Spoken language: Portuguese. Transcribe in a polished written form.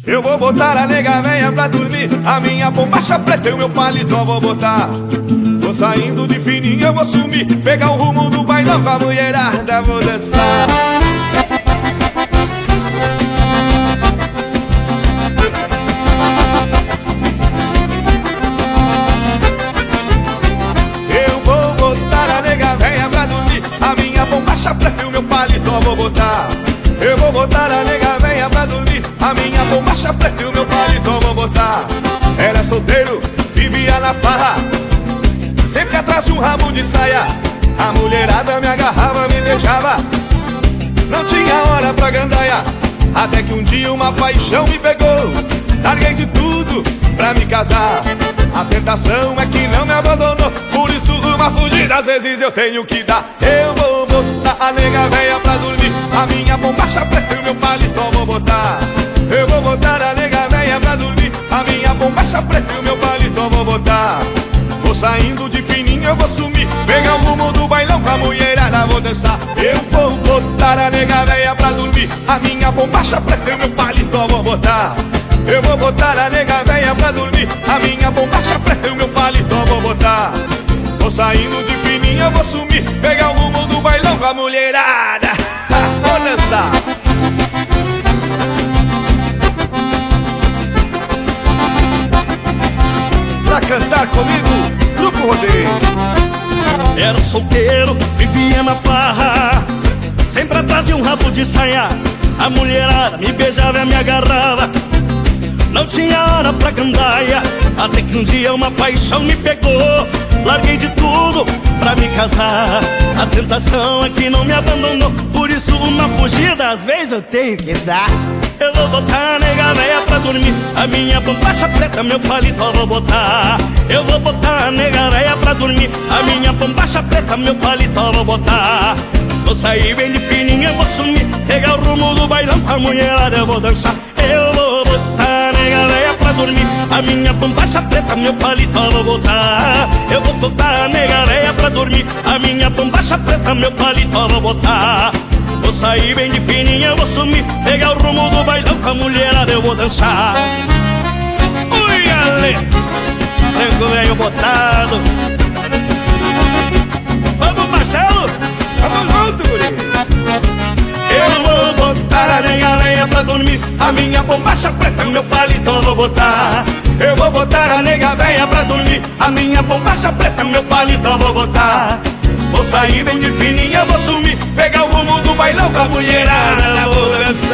Eu vou botar a nega véia pra dormir, a minha bombacha preta e o meu paletó vou botar. Tô saindo de fininho, eu vou sumir, pegar o rumo do bailão com a mulherada, vou dançar. Eu vou botar a nega véia pra dormir, a minha bombacha preta e o meu paletó vou botar. Eu vou botar a nega véia pra dormir, a minha bombacha preta e o meu paletó vou botar. Era solteiro, vivia na farra, sempre atrás de um rabo de saia. A mulherada me agarrava, me beijava, não tinha hora pra gandaia. Até que um dia uma paixão me pegou, larguei de tudo pra me casar. A tentação é que não me abandonou, por isso uma fugida às vezes eu tenho que dar. Eu vou botar a nega véia pra dormir, a minha bombacha preta e o meu paletó vou botar. Eu vou botar a nega véia pra dormir, a minha bombacha preta e o meu paletó vou botar. Tô saindo de fininho, eu vou sumir, pegar o rumo do bailão com a mulherada, vou dançar. Eu vou botar a nega véia pra dormir, a minha bombacha preta e o meu paletó vou botar. Eu vou botar a nega véia pra dormir, a minha bombacha preta e o meu paletó vou botar. Tô saindo de fininho, eu vou sumir, pegar o rumo do bailão com a mulherada, vou dançar. Pra cantar comigo, Grupo Rodeio. Era solteiro, vivia na farra, sempre atrás de um rabo de saia. A mulherada me beijava e me agarrava, não tinha hora pra gandaia. Até que um dia uma paixão me pegou, larguei de tudo pra me casar. A tentação é que não me abandonou, por isso uma fugida às vezes eu tenho que dar. Eu vou botar a nega véia pra dormir, a minha bombacha preta, meu paletó vou botar. Eu vou botar a nega véia pra dormir, a minha bombacha preta, meu paletó vou botar. Vou sair bem de fininho, eu vou sumir, pegar o rumo do bailão com a mulherada, eu vou dançar. Eu vou botar a nega véia pra dormir, a minha bombacha preta, meu paletó vou botar. Eu vou botar a nega véia pra dormir, a minha bombacha preta, meu paletó vou botar. Vou sair bem de fininho, eu vou sumir, pegar o rumo do bailão com a mulherada, eu vou dançar. Ui, galera, tranco velho botado. Vamos, Marcelo, vamos junto, guri. eu vou botar a nega véia pra dormir, a minha bombacha preta, meu paletó vou botar. Eu vou botar a nega véia pra dormir, a minha bombacha preta, meu paletó vou botar. Vou sair bem de fininho, eu vou sumir, pegar o rumo do bailão com a mulherada, vou dançar.